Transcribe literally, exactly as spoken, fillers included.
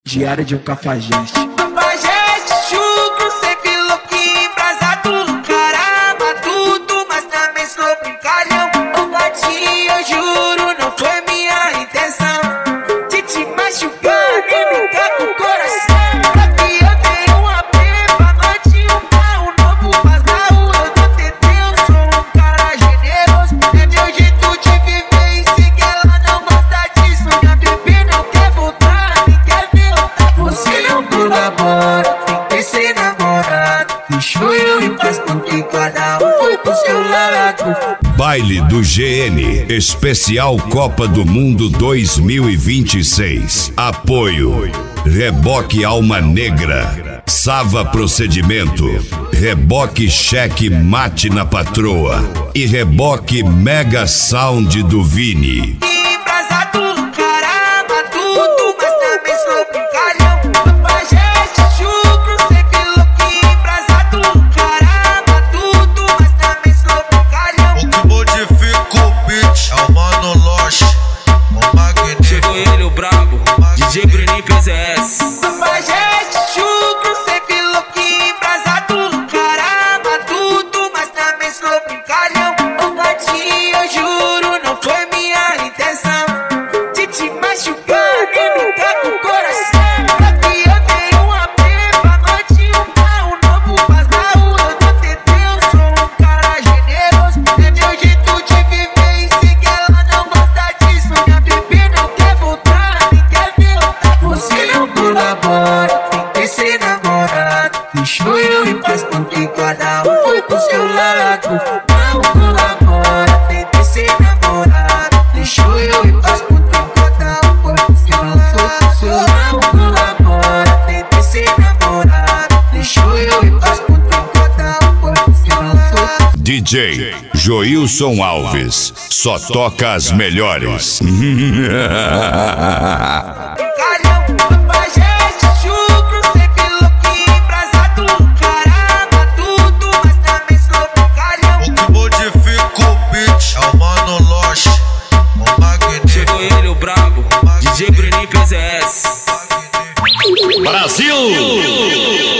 Diário de um cafajeste. Cafajeste, chucro, sempre louquinho, embrasado. Caramba, tudo, mas também sou brincalhão. Ô gatinho, eu juro, não foi minha intenção de te machucar, nem brincar com o coração. Pra que eu tenho uma pepa, noite um carro novo, mas na rua eu tô tentando. Eu sou um cara generoso, é meu jeito de viver e sei que ela não gosta disso. Minha bebê não quer voltar, nem quer ver outra. Você não colabora, tem que ser namorado. Deixou eu em paz porque cada um foi pro seu lado. Baile do G N, especial Copa do Mundo dois mil e vinte e seis. Apoio: Reboque Alma Negra, Sava Procedimento, Reboque Cheque Mate na Patroa e Reboque Mega Sound do Vini. Embrasado, caramba, tudo, mas também sou brincalhão. Cafajeste, chucro, sempre louquinho, embrasado. Caramba, tudo, mas também sou brincalhão. O que modifica o beat é o Mano Loche, o Magneto. Chegou ele, o brabo, D J Bruninho P Z S. Cafajeste, chucro, sempre louquinho, embrasado. Caramba, tudo, mas também sou brincalhão. Ô gatinho, eu juro, não foi minha intenção de te machucar, nem brincar com o coração. Pra que eu tenho uma pepa, noite um carro novo, mas na rua eu tô tentando. Eu sou um cara generoso, é meu jeito de viver e sei que ela não gosta disso. Minha bebê não quer voltar, nem quer ver outra. Você não colabora, tem que ser namorado. Deixou eu em paz porque cada um foi pro seu lado. Não colabora, tem que ser namorado. Deixou eu em paz porque cada um foi pro seu lado. Não colabora, tem que ser namorado. Deixou eu em paz porque cada um foi pro seu lado. D J Joilson Alves, só toca as melhores. Calhão, cafajeste, chucro, sempre louquinho, embrasado. Caramba, tudo, mas também sou brincalhão. O que modifica o beat é o Mano Loche, o Magneto. Chegou ele, o brabo, D J Bruninho P Z S. Brasil!